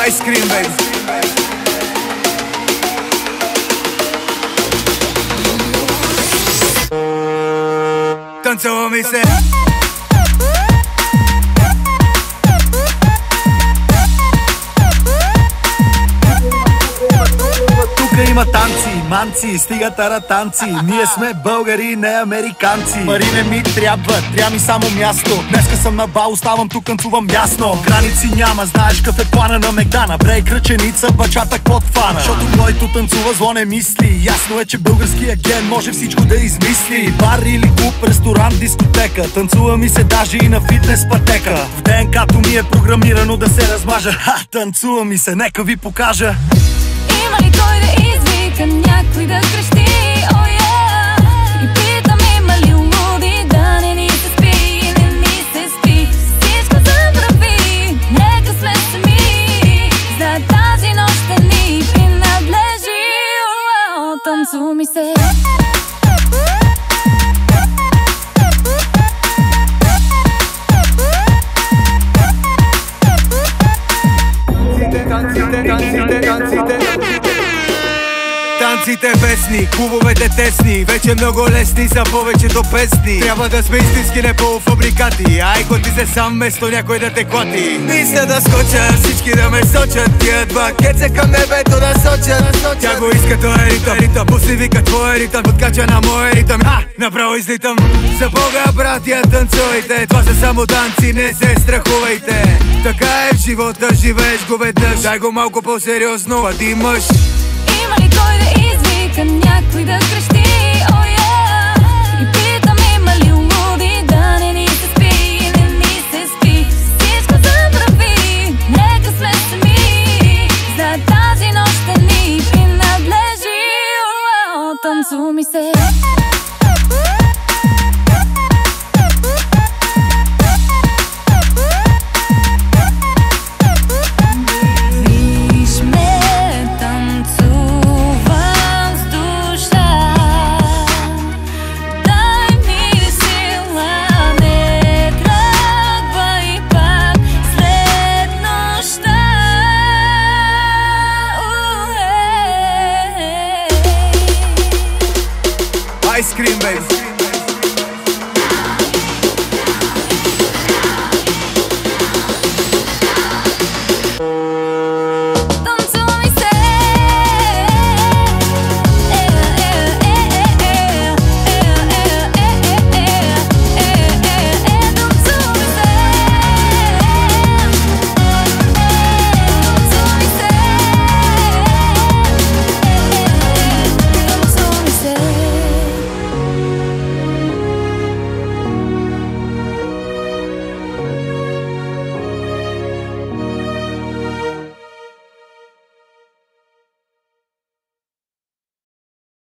Ice cream, baby. Танцува ми се. Тука има танци, манци, стига таратанци. Ние сме българи, не американци. Пари не ми трябва ми само място. Днеска съм на бал, оставам тук, танцувам ясно. Граници няма, знаеш какъв е плана на Мегдана. Брейк, ръченица, бачатък под фана. Защото който танцува зло не мисли. Ясно е, че български агент може всичко да измисли. Бар или клуб, ресторант, дискотека. Танцува ми се даже и на фитнес пътека. В ДНК-то ми е програмирано да се размажа. Танцува ми се, нека ви покажа. Има ли кой да извика някой да крещи, oh yeah? И питам, има ли луди да не ни се спи и не ни се спи? Всичко забрави, нека сме сами. За тази нощ ще ни принадлежи, танцува ми се. Танците весни, клубовете тесни, вече много лесни за повечето песни. Трябва да сме истински, не полуфабрикати. Ай, готи се сам вместо някой да те клати. Мисля да скоча, всички да ме сочат. Тия два кеца към небето да сочат. Тя го иска, той е ритъм. Пусни вика, твой ритъм, подкача на моя ритъм. Направо излитам. За Бога, братя, танцуйте. Това са само танци, не се страхувайте. Така е в живота, живееш го веднъж. Дай го малко по-сериозно, а ти мъж. Има ли кой да извика някой да крещи?